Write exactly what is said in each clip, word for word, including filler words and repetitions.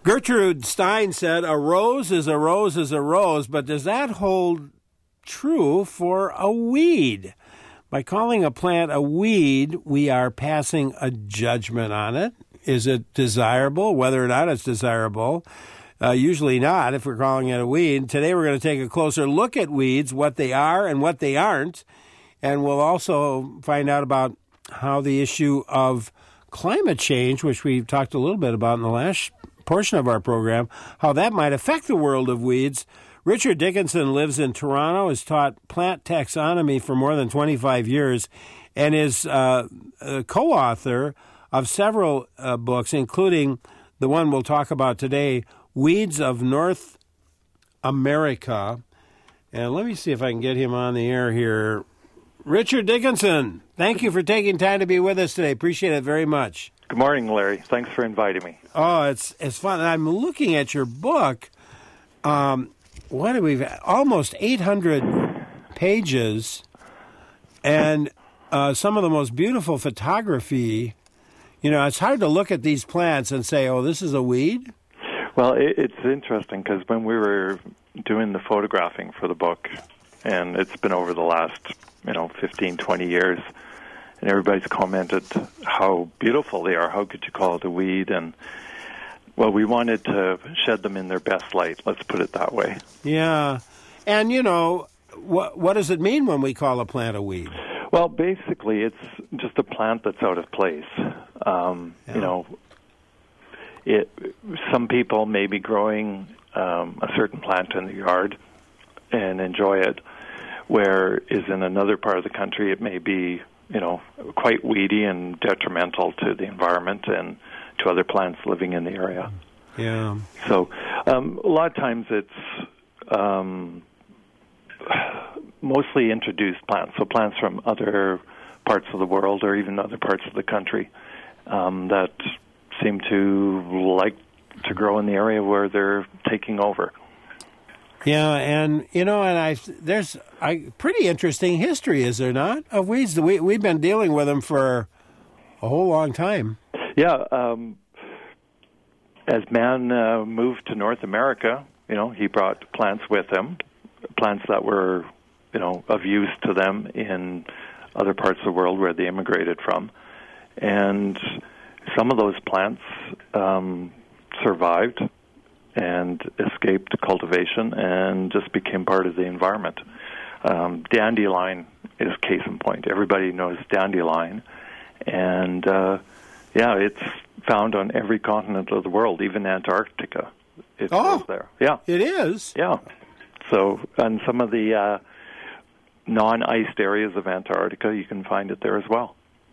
Gertrude Stein said, a rose is a rose is a rose, but does that hold true for a weed? By calling a plant a weed, we are passing a judgment on it. Is it desirable? Whether or not it's desirable, uh, usually not if we're calling it a weed. Today we're going to take a closer look at weeds, what they are and what they aren't, and we'll also find out about how the issue of climate change, which we talked a little bit about in the last portion of our program, how that might affect the world of weeds. Richard Dickinson lives in Toronto, has taught plant taxonomy for more than twenty-five years, and is uh, a co-author of several uh, books, including the one we'll talk about today, Weeds of North America. And let me see if I can get him on the air here. Richard Dickinson, thank you for taking time to be with us today. Appreciate it very much. Good morning, Larry. Thanks for inviting me. Oh, it's it's fun. I'm looking at your book. Um, what do we almost eight hundred pages, and uh, some of the most beautiful photography. You know, it's hard to look at these plants and say, "Oh, this is a weed." Well, it, it's interesting because when we were doing the photographing for the book, and it's been over the last, you know, fifteen, twenty years, and everybody's commented how beautiful they are. How could you call it a weed? And well, we wanted to shed them in their best light. Let's put it that way. Yeah, and you know, what what does it mean when we call a plant a weed? Well, basically, it's just a plant that's out of place. Um, yeah. You know, it. Some people may be growing um, a certain plant in the yard and enjoy it, whereas in another part of the country it may be, you know, quite weedy and detrimental to the environment and to other plants living in the area. Yeah. So um, a lot of times it's um, mostly introduced plants, so plants from other parts of the world or even other parts of the country um, that seem to like to grow in the area where they're taking over. Yeah, and you know, and I there's a pretty interesting history, is there not, of weeds? We we've been dealing with them for a whole long time. Yeah, um, as man uh, moved to North America, you know, he brought plants with him, plants that were, you know, of use to them in other parts of the world where they immigrated from, and some of those plants um, survived and escaped cultivation and just became part of the environment. Um, dandelion is case in point. Everybody knows dandelion, and uh, yeah, it's found on every continent of the world, even Antarctica. It oh, grows there. Yeah, it is. Yeah. So, on some of the uh, non-iced areas of Antarctica, you can find it there as well.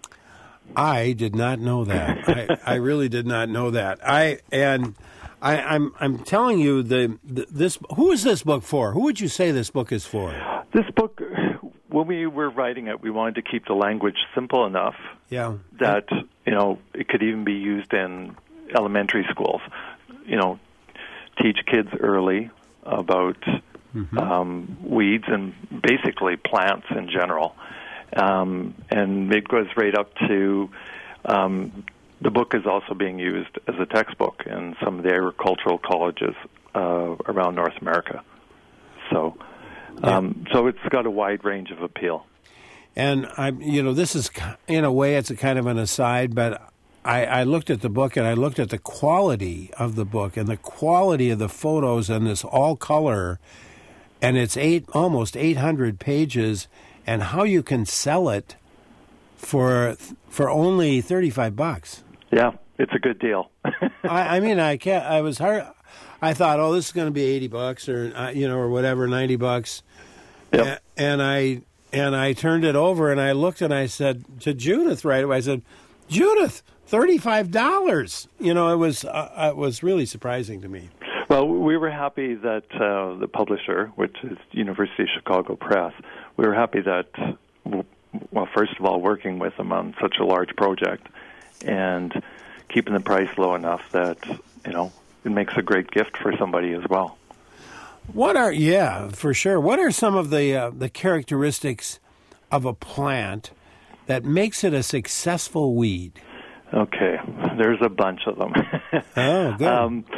I did not know that. I, I really did not know that. I and I, I'm I'm telling you the, the this who is this book for? Who would you say this book is for? This book, when we were writing it, we wanted to keep the language simple enough yeah. that you know it could even be used in elementary schools. You know, teach kids early about mm-hmm. um, weeds and basically plants in general. Um, and it goes right up to, um, the book is also being used as a textbook in some of the agricultural colleges uh, around North America. So, um, yeah. so it's got a wide range of appeal. And I, you know, this is in a way it's a kind of an aside, but I, I looked at the book and I looked at the quality of the book and the quality of the photos and this all color, and it's eight almost eight hundred pages. And how you can sell it for for only thirty-five bucks. Yeah, it's a good deal. I, I mean, I can't. I was hard. I thought, oh, this is going to be eighty bucks, or uh, you know, or whatever, ninety bucks. Yep. A, and I and I turned it over, and I looked, and I said to Judith right away. I said, Judith, thirty-five dollars. You know, it was uh, it was really surprising to me. Well, we were happy that uh, the publisher, which is University of Chicago Press, we were happy that, well, first of all, working with them on such a large project and keeping the price low enough that, you know, it makes a great gift for somebody as well. What are, yeah, for sure. What are some of the uh, the characteristics of a plant that makes it a successful weed? Okay, there's a bunch of them. Oh, good. Um,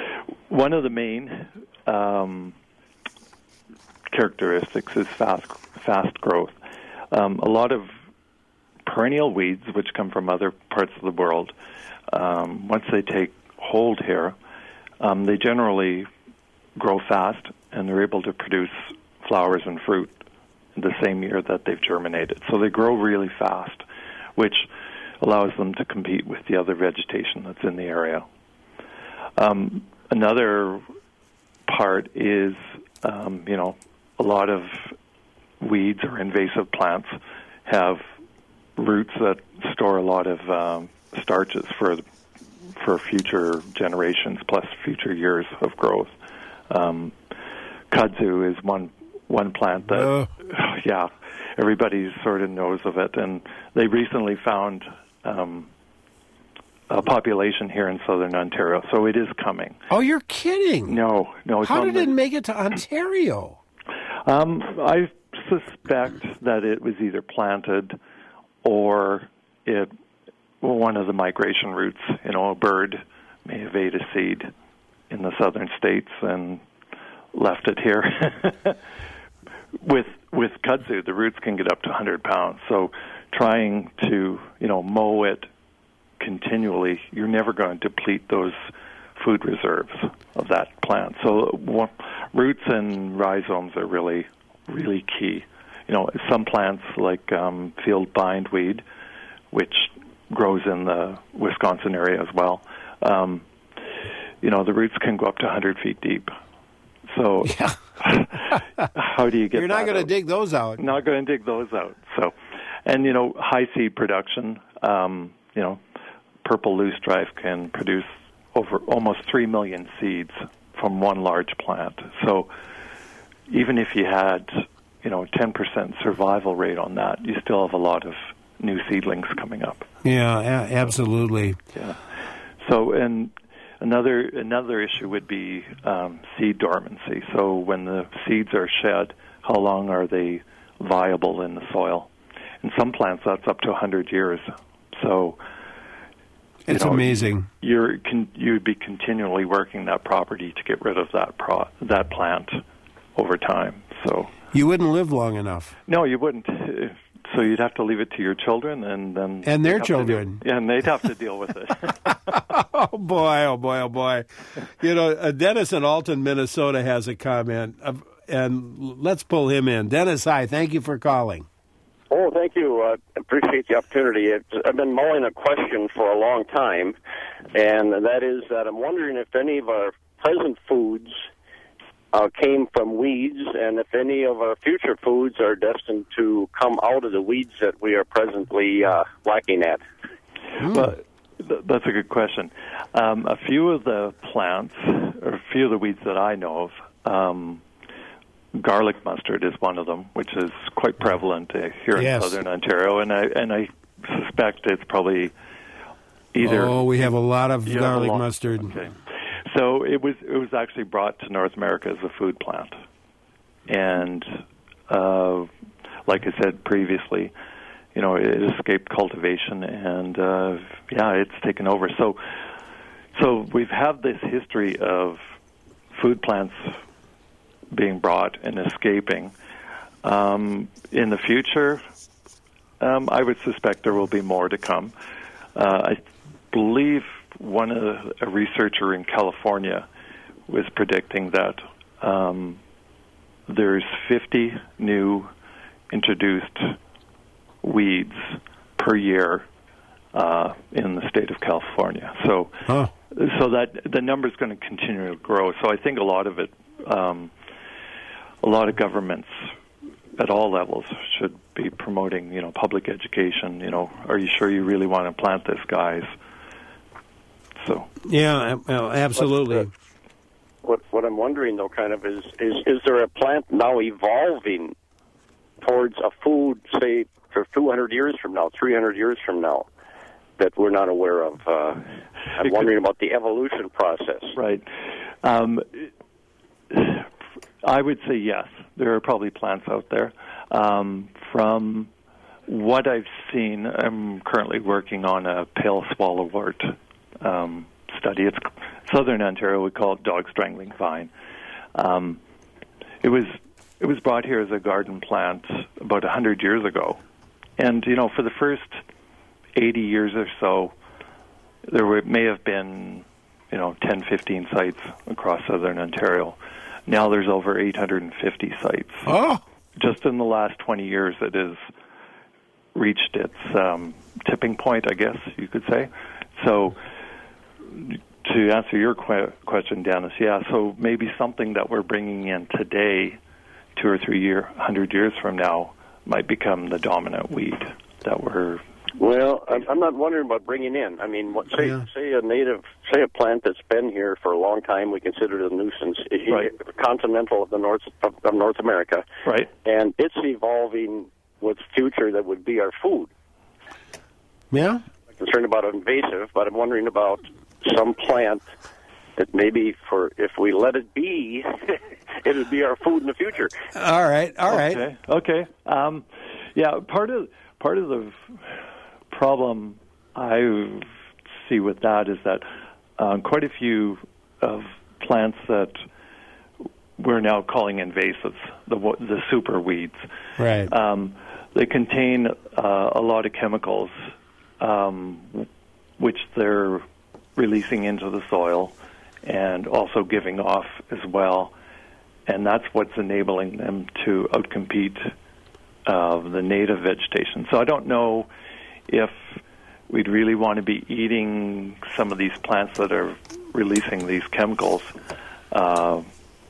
one of the main um, characteristics is fast fast growth. Um, a lot of perennial weeds, which come from other parts of the world, um, once they take hold here, um, they generally grow fast, and they're able to produce flowers and fruit in the same year that they've germinated. So they grow really fast, which allows them to compete with the other vegetation that's in the area. Um, another part is, um, you know, a lot of weeds or invasive plants have roots that store a lot of um, starches for for future generations plus future years of growth. Um, kudzu is one one plant that, uh. yeah, everybody sort of knows of it, and they recently found um, a population here in southern Ontario, so it is coming. Oh, you're kidding? No, no. It's How did the, it make it to Ontario? Um, I suspect that it was either planted or it well, one of the migration routes. You know, a bird may have ate a seed in the southern states and left it here. with with kudzu, the roots can get up to one hundred pounds. So trying to, you know, mow it continually, you're never going to deplete those food reserves of that plant. So what, roots and rhizomes are really, really key. You know, some plants like um, field bindweed, which grows in the Wisconsin area as well, um, you know, the roots can go up to one hundred feet deep. So yeah. how do you get You're not going to dig those out. Not going to dig those out. So, and, you know, high seed production, um, you know, purple loosestrife can produce over almost three million seeds from one large plant. So even if you had, you know, ten percent survival rate on that, you still have a lot of new seedlings coming up. Yeah, a- absolutely. Yeah. So, and another another issue would be um, seed dormancy. So when the seeds are shed, how long are they viable in the soil? In some plants, that's up to one hundred years. So it's you know, amazing. You're con- you'd be continually working that property to get rid of that pro- that plant over time. So you wouldn't live long enough. No, you wouldn't. So you'd have to leave it to your children, and then and their children. To, yeah, and they'd have to deal with it. Oh boy! Oh boy! Oh boy! You know, uh, Dennis in Alton, Minnesota, has a comment, uh, and let's pull him in. Dennis, hi. Thank you for calling. Oh, thank you. I uh, appreciate the opportunity. It's, I've been mulling a question for a long time, and that is that I'm wondering if any of our present foods uh, came from weeds, and if any of our future foods are destined to come out of the weeds that we are presently uh, lacking at. Mm. Well, th- that's a good question. Um, a few of the plants, or a few of the weeds that I know of, um, garlic mustard is one of them, which is quite prevalent uh, here yes. in southern Ontario, and I and I suspect it's probably either. Oh, we have a lot of garlic lot, mustard. Okay. So it was it was actually brought to North America as a food plant, and uh, like I said previously, you know, it escaped cultivation, and uh, yeah, it's taken over. So so we've had this history of food plants being brought and escaping. Um, in the future, um, I would suspect there will be more to come. Uh, I believe one of a researcher in California was predicting that um, there's fifty new introduced weeds per year uh, in the state of California. So, huh. so that the number is going to continue to grow. So I think a lot of it. Um, A lot of governments at all levels should be promoting, you know, public education. You know, are you sure you really want to plant this, guys? So yeah, well, absolutely. What, what what I'm wondering though, kind of, is is is there a plant now evolving towards a food, say, for two hundred years from now, three hundred years from now, that we're not aware of? Uh, I'm wondering about the evolution process. Right. Um, I would say yes. There are probably plants out there. Um, from what I've seen, I'm currently working on a pale swallowwort um, study. It's southern Ontario, we call it dog strangling vine. Um, it was it was brought here as a garden plant about one hundred years ago. And, you know, for the first eighty years or so, there were, may have been, you know, ten, fifteen sites across southern Ontario. Now there's over eight hundred fifty sites. Oh! Just in the last twenty years, it has reached its um, tipping point, I guess you could say. So to answer your que- question, Dennis, yeah, so maybe something that we're bringing in today, two or three year, hundred years from now, might become the dominant weed that we're... Well, I'm not wondering about bringing in. I mean, what, say Yeah. say a native, say a plant that's been here for a long time, we consider it a nuisance, Right. continental of the North of, of North America, Right. and it's evolving with future that would be our food. Yeah? I'm concerned about invasive, but I'm wondering about some plant that maybe for if we let it be, it would be our food in the future. All right, all right. Okay. Okay. Um, yeah, part of part of the problem I see with that is that um, quite a few of plants that we're now calling invasives, the the super weeds, Right. um, they contain uh, a lot of chemicals, um, which they're releasing into the soil and also giving off as well, and that's what's enabling them to outcompete uh, the native vegetation. So I don't know if we'd really want to be eating some of these plants that are releasing these chemicals uh,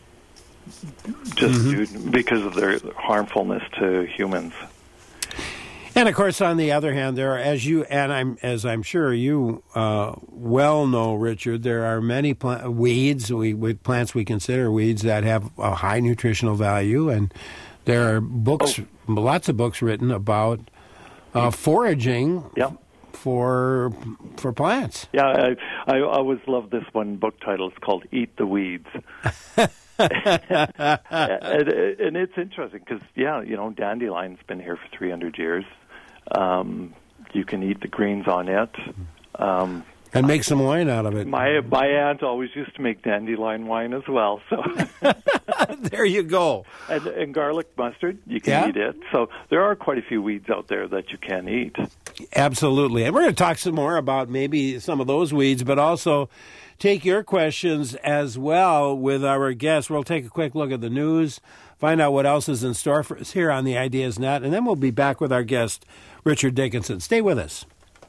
just Mm-hmm. due, because of their harmfulness to humans. And of course, on the other hand, there are, as you and I'm as I'm sure you uh, well know, Richard, there are many plant, weeds, we, we plants we consider weeds that have a high nutritional value, and there are books, oh. lots of books written about uh, foraging. Yeah. For for plants. Yeah, I, I always love this one book title. It's called "Eat the Weeds," and, and it's interesting because yeah, you know, dandelion's been here for three hundred years. Um, you can eat the greens on it. Um, and make some wine out of it. My my aunt always used to make dandelion wine as well. So there you go. And, and garlic mustard, you can yeah. eat it. So there are quite a few weeds out there that you can eat. Absolutely. And we're going to talk some more about maybe some of those weeds, but also take your questions as well with our guests. We'll take a quick look at the news, find out what else is in store for us here on the Ideas Net, and then we'll be back with our guest, Richard Dickinson. Stay with us.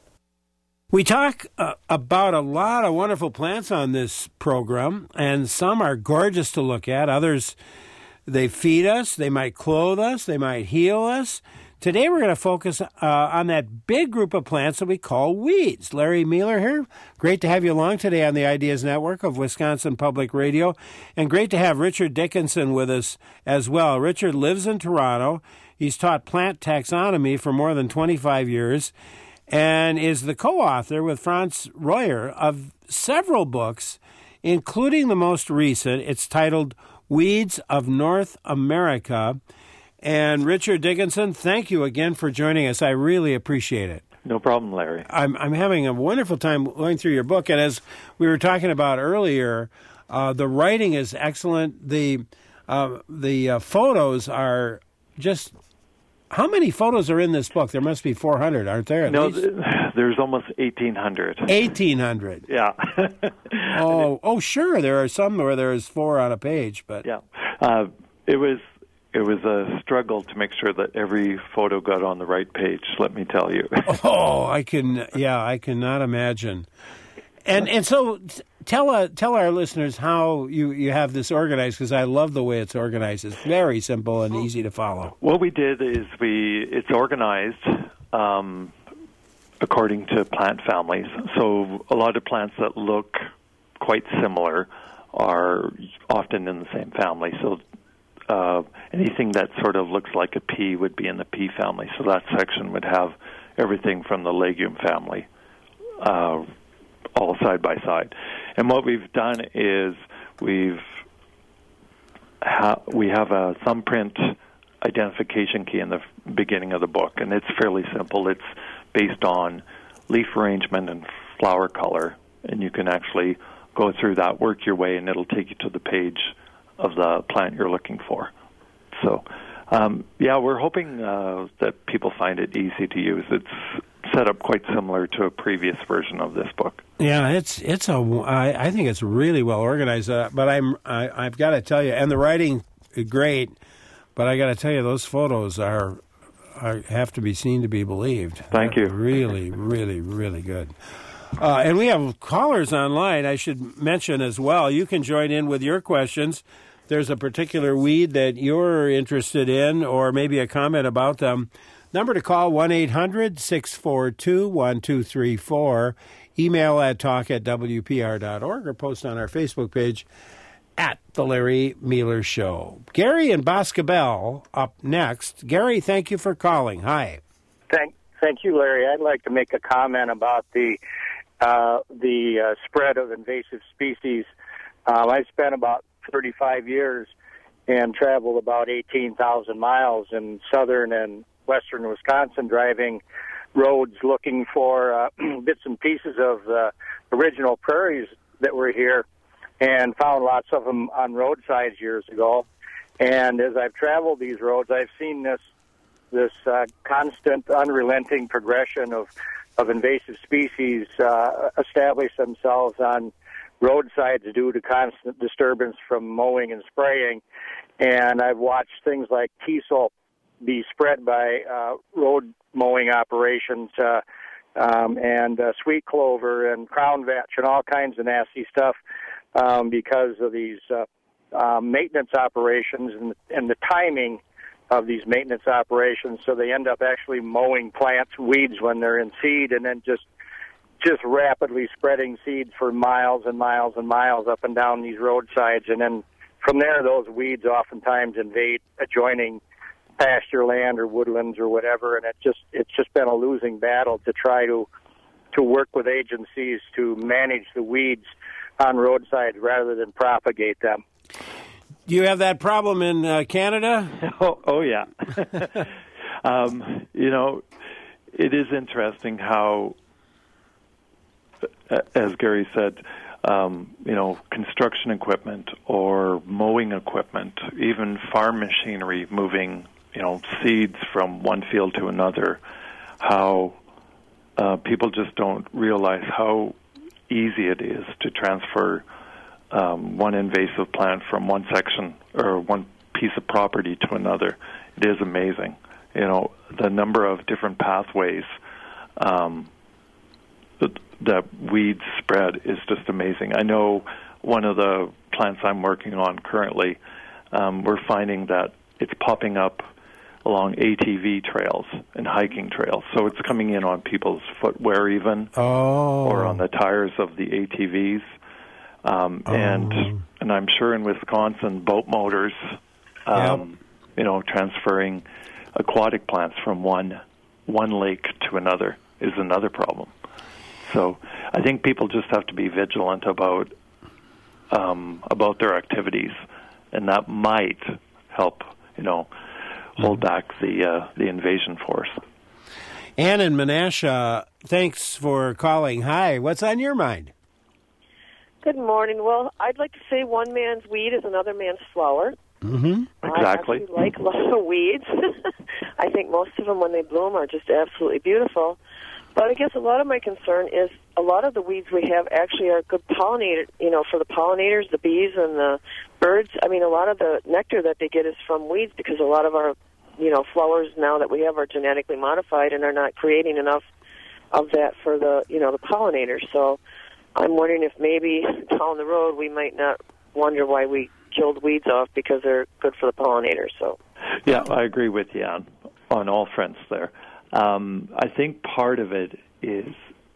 We talk uh, about a lot of wonderful plants on this program, and some are gorgeous to look at. Others, they feed us, they might clothe us, they might heal us. Today we're going to focus uh, on that big group of plants that we call weeds. Larry Mueller here. Great to have you along today on the Ideas Network of Wisconsin Public Radio, and great to have Richard Dickinson with us as well. Richard lives in Toronto. He's taught plant taxonomy for more than twenty-five years, and is the co-author with Franz Royer of several books, including the most recent. It's titled Weeds of North America. And Richard Dickinson, thank you again for joining us. I really appreciate it. No problem, Larry. I'm I'm having a wonderful time going through your book, and as we were talking about earlier, uh, the writing is excellent. The uh, the uh, photos are just. How many photos are in this book? There must be four hundred, aren't there? At no, least? Th- there's almost eighteen hundred. eighteen hundred. Yeah. oh, oh, sure. There are some where there's four on a page, but yeah, uh, it was it was a struggle to make sure that every photo got on the right page. Let me tell you. oh, I can. Yeah, I cannot imagine. And and so tell uh, tell our listeners how you, you have this organized, because I love the way it's organized. It's very simple and easy to follow. What we did is we it's organized um, according to plant families. So a lot of plants that look quite similar are often in the same family. So uh, anything that sort of looks like a pea would be in the pea family. So that section would have everything from the legume family. Uh, all side by side. And what we've done is we've ha- we have a thumbprint identification key in the beginning of the book, and it's fairly simple. It's based on leaf arrangement and flower color, and you can actually go through that, work your way, and it'll take you to the page of the plant you're looking for. So, um, yeah, we're hoping uh, that people find it easy to use. It's set up quite similar to a previous version of this book. Yeah, it's it's a. I, I think it's really well organized. Uh, but I'm I, I've got to tell you, and the writing great. But I got to tell you, those photos are, are have to be seen to be believed. Thank They're you. Really, really, really good. Uh, and we have callers online. I should mention as well. You can join in with your questions. There's a particular weed that you're interested in, or maybe a comment about them. Number to call, one eight hundred six four two one two three four. Email at talk at w p r dot org or post on our Facebook page at The Larry Mueller Show. Gary and Boscobel up next. Gary, thank you for calling. Hi. Thank, thank you, Larry. I'd like to make a comment about the uh, the uh, spread of invasive species. Um, I've spent about thirty-five years and traveled about eighteen thousand miles in southern and western Wisconsin, driving roads looking for uh, bits and pieces of the original prairies that were here, and found lots of them on roadsides years ago. And as I've traveled these roads, I've seen this this uh, constant, unrelenting progression of, of invasive species uh, establish themselves on roadsides due to constant disturbance from mowing and spraying. And I've watched things like teasel be spread by uh, road mowing operations, uh, um, and uh, sweet clover and crown vetch and all kinds of nasty stuff um, because of these uh, uh, maintenance operations and, and the timing of these maintenance operations. So they end up actually mowing plants, weeds when they're in seed, and then just just rapidly spreading seeds for miles and miles and miles up and down these roadsides. And then from there, those weeds oftentimes invade adjoining pasture land or woodlands or whatever, and it just it's just been a losing battle to try to to work with agencies to manage the weeds on roadsides rather than propagate them. Do you have that problem in uh, Canada? Oh, oh yeah. um, you know, it is interesting how, as Gary said, um, you know, construction equipment or mowing equipment, even farm machinery moving, you know, seeds from one field to another, how uh, people just don't realize how easy it is to transfer um, one invasive plant from one section or one piece of property to another. It is amazing. You know, the number of different pathways um, that, that weeds spread is just amazing. I know one of the plants I'm working on currently, um, we're finding that it's popping up along A T V trails and hiking trails. So it's coming in on people's footwear even, oh. or on the tires of the A T Vs. Um, oh. And and I'm sure in Wisconsin, boat motors, um, yep. you know, transferring aquatic plants from one one lake to another is another problem. So I think people just have to be vigilant about um, about their activities, and that might help, you know, hold back the uh, the invasion force. Ann in Menasha, thanks for calling. Hi, what's on your mind? Good morning. Well, I'd like to say one man's weed is another man's flower. Mm-hmm. Exactly. I actually like a lot of weeds. I think most of them, when they bloom, are just absolutely beautiful. But I guess a lot of my concern is a lot of the weeds we have actually are good pollinator, you know, for the pollinators, the bees and the birds. I mean, a lot of the nectar that they get is from weeds because a lot of our, you know, flowers now that we have are genetically modified and are not creating enough of that for the, you know, the pollinators. So I'm wondering if maybe down the road we might not wonder why we killed weeds off because they're good for the pollinators. So, yeah, I agree with you on, on all fronts there. Um, I think part of it is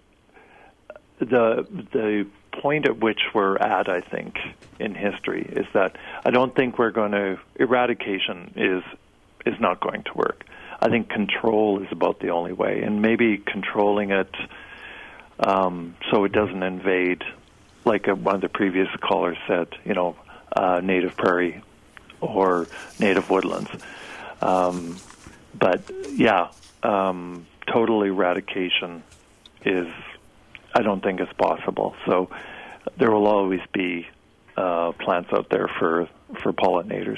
the the point at which we're at, I think, in history is that I don't think we're going to, eradication is is not going to work. I think control is about the only way, and maybe controlling it um, so it doesn't invade, like a, one of the previous callers said, you know, uh, native prairie or native woodlands. Um, but, yeah, um, total eradication is, I don't think is possible. So there will always be uh, plants out there for, for pollinators.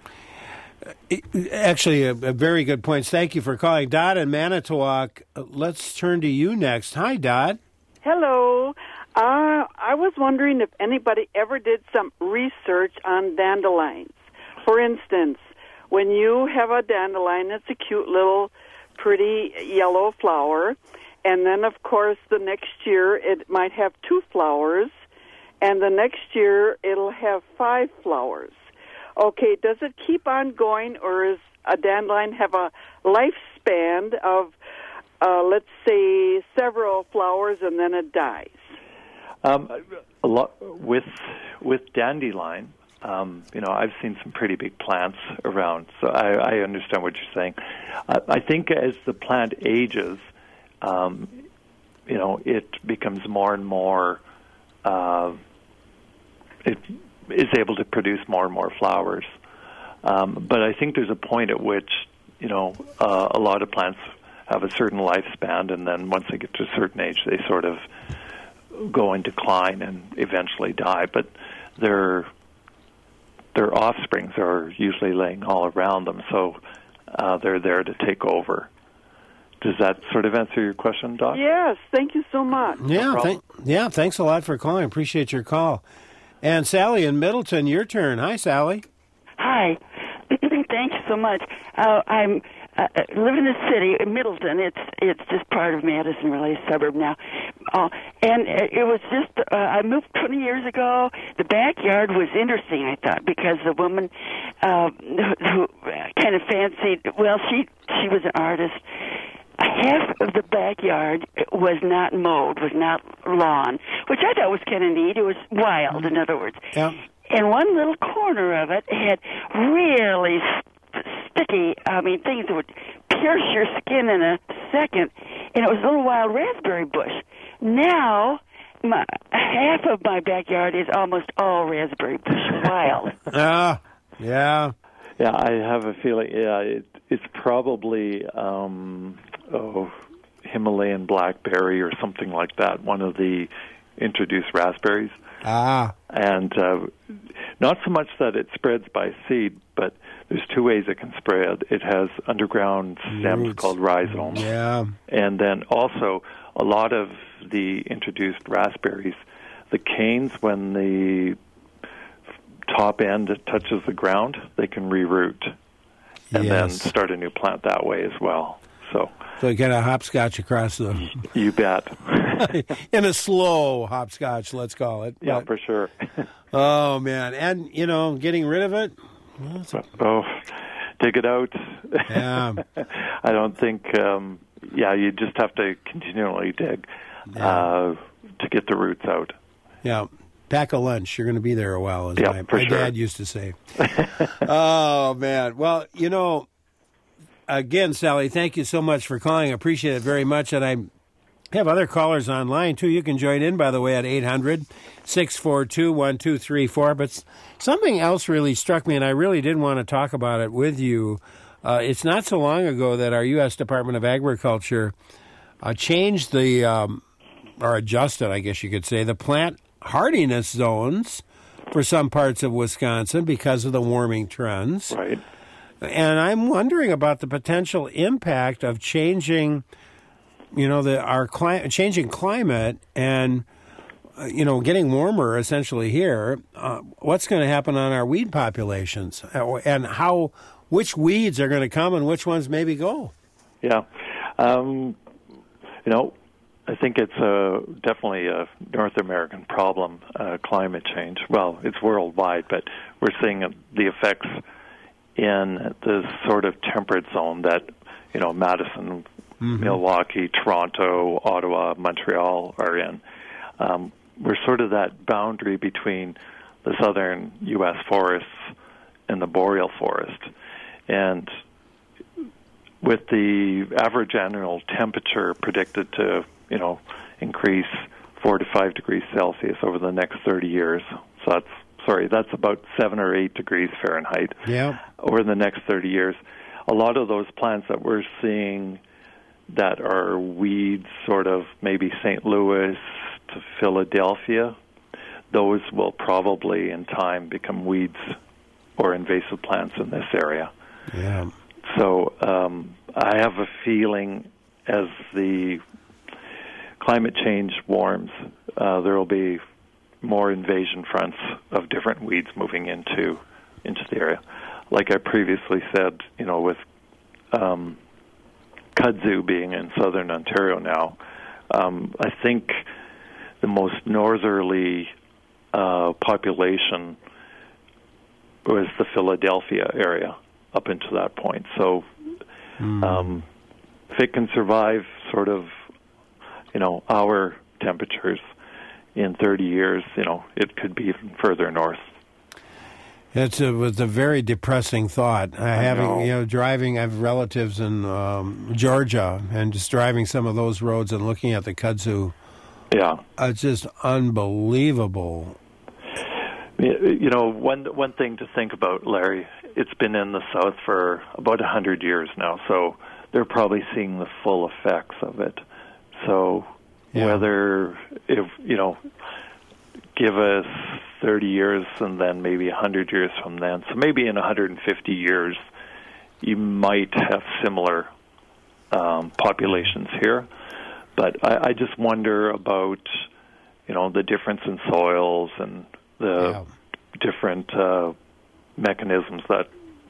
Actually, a, a very good point. Thank you for calling. Dot in Manitowoc, let's turn to you next. Hi, Dot. Hello. Uh, I was wondering if anybody ever did some research on dandelions. For instance, when you have a dandelion, it's a cute little pretty yellow flower, and then, of course, the next year it might have two flowers, and the next year it'll have five flowers. Okay, does it keep on going, or is a dandelion have a lifespan of, uh, let's say, several flowers and then it dies? Um, a lot with with dandelion. Um, you know, I've seen some pretty big plants around, so I, I understand what you're saying. I, I think as the plant ages, um, you know, it becomes more and more. Uh, it is able to produce more and more flowers. Um, but I think there's a point at which, you know, uh, a lot of plants have a certain lifespan, and then once they get to a certain age, they sort of go in decline and eventually die. But their their offsprings are usually laying all around them, so uh, they're there to take over. Does that sort of answer your question, Doc? Yes, thank you so much. Yeah, No th- yeah. Thanks a lot for calling. Appreciate your call. And Sally in Middleton, your turn. Hi, Sally. Hi. Thank you so much. Uh, I'm uh, live in the city, in Middleton. It's it's just part of Madison, really, a suburb now. Uh, and it was just, uh, I moved twenty years ago. The backyard was interesting, I thought, because the woman uh, who, who kind of fancied, well, she she was an artist. Half of the backyard was not mowed, was not lawn, which I thought was kind of neat. It was wild, in other words. Yeah. And one little corner of it had really st- sticky, I mean, things that would pierce your skin in a second, and it was a little wild raspberry bush. Now, my, half of my backyard is almost all raspberry bush, wild. Ah, yeah. Yeah, I have a feeling, yeah, it, it's probably um, oh, Himalayan blackberry or something like that, one of the introduced raspberries. Ah. And uh, not so much that it spreads by seed, but there's two ways it can spread. It has underground stems Roots. called rhizomes. Yeah. And then also a lot of the introduced raspberries, the canes, when the top end touches the ground, they can reroot and Yes. then start a new plant that way as well. So, So you get a hopscotch across the, you bet. in a slow hopscotch, let's call it. Yeah, But- for sure. Oh, man. And, you know, getting rid of it? Well, it's a- Oh, dig it out. Yeah. I don't think, um, yeah, you just have to continually dig Yeah. uh, to get the roots out. yeah. Pack a lunch. You're going to be there a while, as Yeah, my, for my sure. dad used to say. Oh, man. Well, you know, again, Sally, thank you so much for calling. I appreciate it very much. And I have other callers online, too. You can join in, by the way, at eight hundred, six four two, one two three four. But something else really struck me, and I really did want to talk about it with you. Uh, it's not so long ago that our U S Department of Agriculture uh, changed the, um, or adjusted, I guess you could say, the plant hardiness zones for some parts of Wisconsin because of the warming trends. Right. And I'm wondering about the potential impact of changing, you know, the our cli- changing climate and, uh, you know, getting warmer essentially here. Uh, what's going to happen on our weed populations, uh, and how which weeds are going to come and which ones maybe go? Yeah. Um, you know, I think it's a, definitely a North American problem, uh, climate change. Well, it's worldwide, but we're seeing the effects in the sort of temperate zone that, you know, Madison, mm-hmm. Milwaukee, Toronto, Ottawa, Montreal are in. Um, we're sort of that boundary between the southern U S forests and the boreal forest. And with the average annual temperature predicted to, you know, increase four to five degrees Celsius over the next thirty years. So that's, sorry, that's about seven or eight degrees Fahrenheit. Yeah. Over the next thirty years. A lot of those plants that we're seeing that are weeds, sort of maybe Saint Louis to Philadelphia, those will probably in time become weeds or invasive plants in this area. Yeah. So um, I have a feeling as the climate change warms, uh, there will be more invasion fronts of different weeds moving into into the area. Like I previously said, you know, with um, kudzu being in southern Ontario now, um, I think the most northerly uh, population was the Philadelphia area up into that point. So mm. um, if it can survive sort of, you know, our temperatures in thirty years, you know, it could be even further north. It's a, was a very depressing thought. Uh, having know. you know, driving, I have relatives in um, Georgia, and just driving some of those roads and looking at the kudzu. Yeah, uh, it's just unbelievable. You know, one one thing to think about, Larry. It's been in the South for about a hundred years now, so they're probably seeing the full effects of it. So yeah. whether if you know, give us thirty years and then maybe one hundred years from then. So maybe in one hundred fifty years, you might have similar um, populations here. But I, I just wonder about, you know, the difference in soils and the yeah. different uh, mechanisms that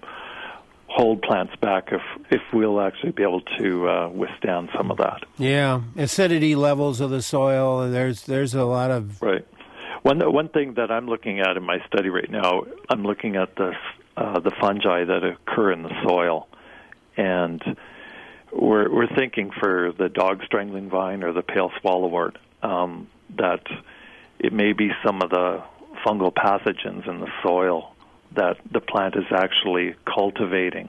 hold plants back if if we'll actually be able to uh, withstand some of that. Yeah, acidity levels of the soil, and there's there's a lot of... Right. One one thing that I'm looking at in my study right now, I'm looking at the uh, the fungi that occur in the soil, and we're we're thinking for the dog strangling vine or the pale swallowwort um, that it may be some of the fungal pathogens in the soil that the plant is actually cultivating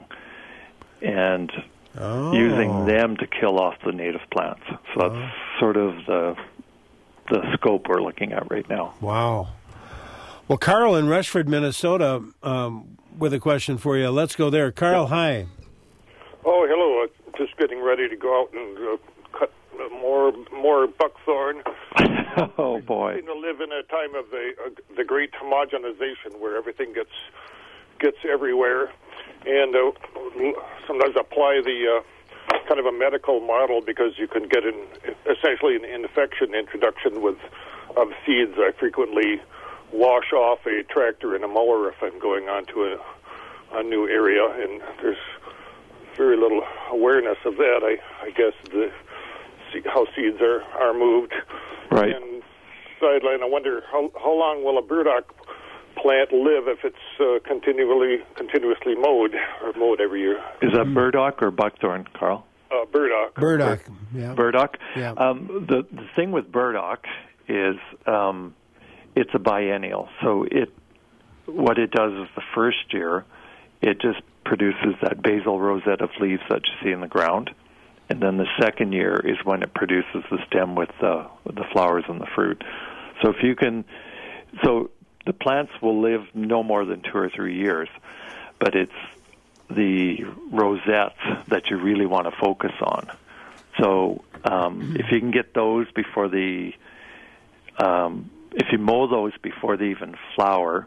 and oh. using them to kill off the native plants. So that's oh. sort of the the scope we're looking at right now. Wow. Well, Carl in Rushford, Minnesota, um, with a question for you. Let's go there. Carl, hi. Oh, hello. Uh, just getting ready to go out and uh, cut uh, more more buckthorn. Oh, boy. We seem to live in a time of the uh, the great homogenization where everything gets gets everywhere. And uh, sometimes apply the... Uh, kind of a medical model because you can get an essentially an infection introduction with of seeds. I frequently wash off a tractor and a mower if I'm going onto a, a new area, and there's very little awareness of that. I, I guess the how seeds are, are moved. Right. And sideline, I wonder how how long will a burdock plant live if it's uh, continually continuously mowed or mowed every year? Is that burdock or buckthorn, Carl? Uh, burdock. Burdock. Yeah. Burdock. Yeah. Um, the the thing with burdock is um, it's a biennial. So it what it does is the first year it just produces that basal rosette of leaves that you see in the ground, and then the second year is when it produces the stem with the with the flowers and the fruit. So if you can, so the plants will live no more than two or three years, but it's the rosettes that you really want to focus on. So um, if you can get those before the, um, if you mow those before they even flower,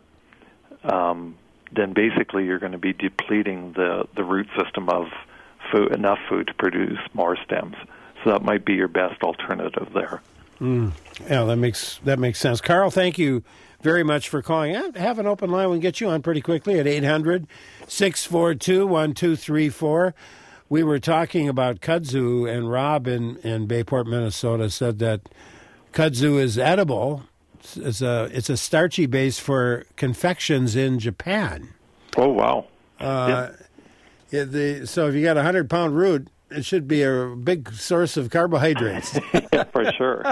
um, then basically you're going to be depleting the, the root system of food, enough food to produce more stems. So that might be your best alternative there. Mm. Yeah, that makes that makes sense. Carl, thank you very much for calling. I have an open line. We can get you on pretty quickly at eight hundred, six four two, one two three four. We were talking about kudzu, and Rob in, in Bayport, Minnesota, said that kudzu is edible. It's a, it's a starchy base for confections in Japan. Oh, wow. Uh, yeah. the, so if you got a one hundred pound root, it should be a big source of carbohydrates. Yeah, for sure.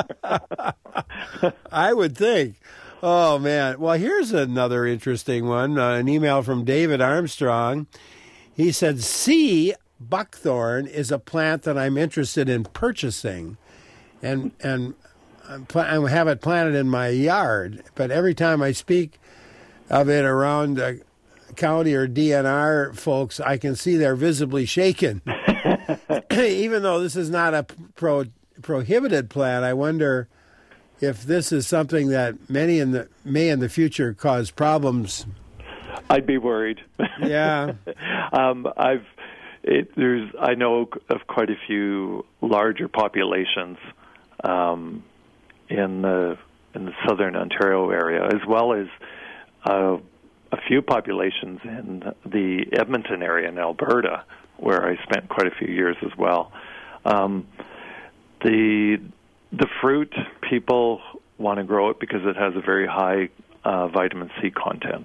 I would think. Oh, man. Well, here's another interesting one. Uh, an email from David Armstrong. He said, C. buckthorn is a plant that I'm interested in purchasing, and and I'm pl- I have it planted in my yard. But every time I speak of it around uh, county or D N R folks, I can see they're visibly shaken. Even though this is not a pro- prohibited plant, I wonder if this is something that many in the may in the future cause problems. I'd be worried. Yeah. um, I've it, there's I know of quite a few larger populations um, in the in the southern Ontario area, as well as uh, a few populations in the Edmonton area in Alberta, where I spent quite a few years as well. Um, the the fruit, people want to grow it because it has a very high uh, vitamin C content.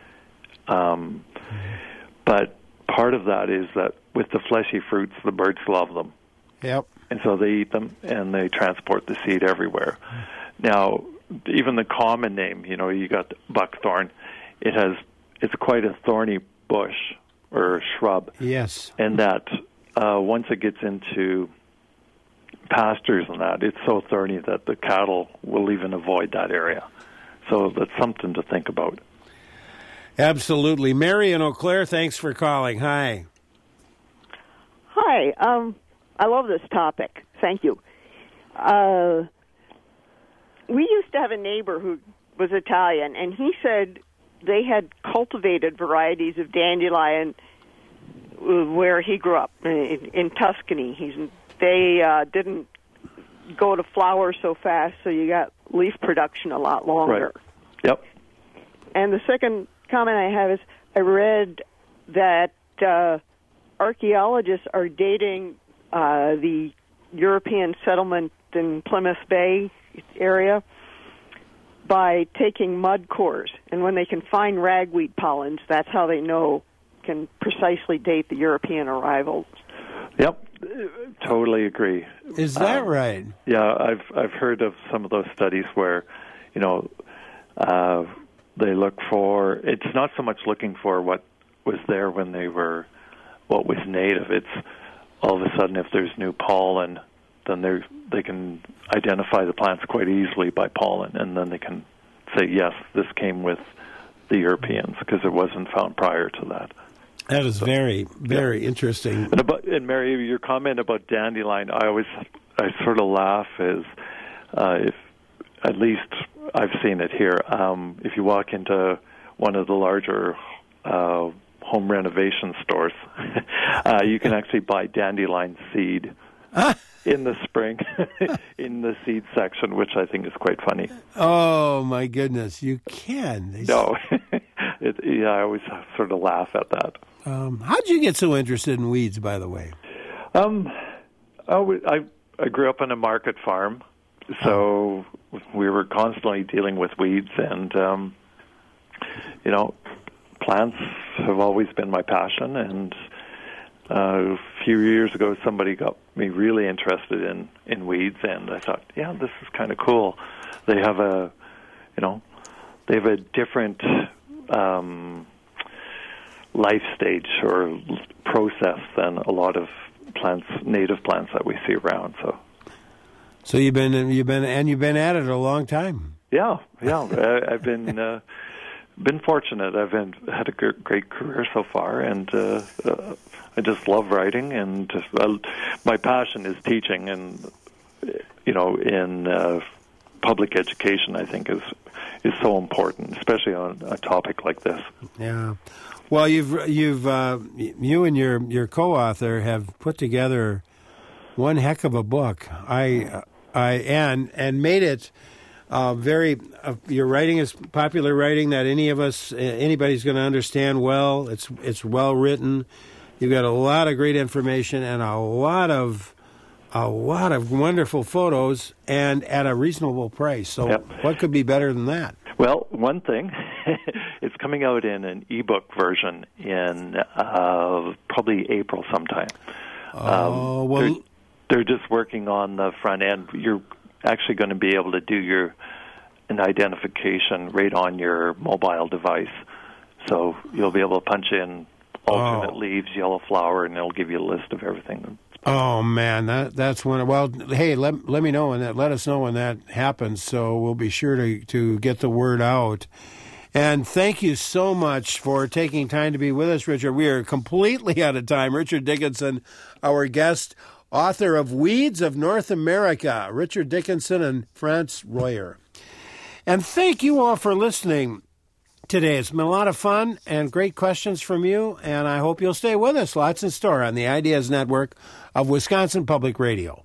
Um, but part of that is that with the fleshy fruits, the birds love them. Yep. And so they eat them, and they transport the seed everywhere. Now, even the common name, you know, you got buckthorn. It has, it's quite a thorny bush or shrub. Yes. And that uh, once it gets into pastures and that, it's so thorny that the cattle will even avoid that area. So that's something to think about. Absolutely. Mary in Eau Claire, thanks for calling. Hi. Hi. Um, I love this topic. Thank you. Uh, we used to have a neighbor who was Italian, and he said they had cultivated varieties of dandelion where he grew up, in, in Tuscany. He's, they uh, didn't go to flower so fast, so you got leaf production a lot longer. Right. Yep. And the second comment I have is I read that uh, archaeologists are dating uh, the European settlement in Plymouth Bay area by taking mud cores. And when they can find ragweed pollens, that's how they know, can precisely date the European arrivals. Yep, totally agree. Is that um, right? Yeah, I've I've heard of some of those studies where, you know, uh, they look for, it's not so much looking for what was there when they were, what was native. It's all of a sudden if there's new pollen, then they they can identify the plants quite easily by pollen, and then they can say, yes, this came with the Europeans, because it wasn't found prior to that. That is so, very, very yeah. interesting. And, about, and Mary, your comment about dandelion, I always, I sort of laugh is, uh, if at least I've seen it here, um, if you walk into one of the larger uh, home renovation stores, uh, you can actually buy dandelion seed in the spring in the seed section, which I think is quite funny. Oh, my goodness, you can. They no, it, yeah, I always sort of laugh at that. Um, how'd you get so interested in weeds, by the way? Um, I, I, I grew up on a market farm, so we were constantly dealing with weeds, and, um, you know, plants have always been my passion, and uh, a few years ago somebody got me really interested in, in weeds, and I thought, yeah, this is kind of cool. They have a, you know, they have a different um, life stage or process than a lot of plants, native plants that we see around. So, so you've been you've been and you've been at it a long time. Yeah, yeah. I, I've been uh, been fortunate. I've been, had a great career so far, and uh, uh, I just love writing. And just, uh, my passion is teaching, and you know, in uh, public education, I think is is so important, especially on a topic like this. Yeah. Well, you've you've uh, you and your, your co-author have put together one heck of a book. I I and and made it uh, very. Uh, your writing is popular writing that any of us anybody's going to understand well. It's it's well written. You've got a lot of great information and a lot of a lot of wonderful photos, and at a reasonable price. So, yep. What could be better than that? Well, one thing, it's coming out in an ebook version in uh, probably April sometime. Oh, um, well, they're, they're just working on the front end. You're actually going to be able to do your an identification right on your mobile device, so you'll be able to punch in alternate oh. leaves, yellow flower, and it'll give you a list of everything. Oh man, that that's one. Well, hey, let let me know when that. Let us know when that happens, so we'll be sure to to get the word out. And thank you so much for taking time to be with us, Richard. We are completely out of time. Richard Dickinson, our guest, author of Weeds of North America, Richard Dickinson and Franz Royer. And thank you all for listening today. It's been a lot of fun and great questions from you, and I hope you'll stay with us. Lots in store on the Ideas Network of Wisconsin Public Radio.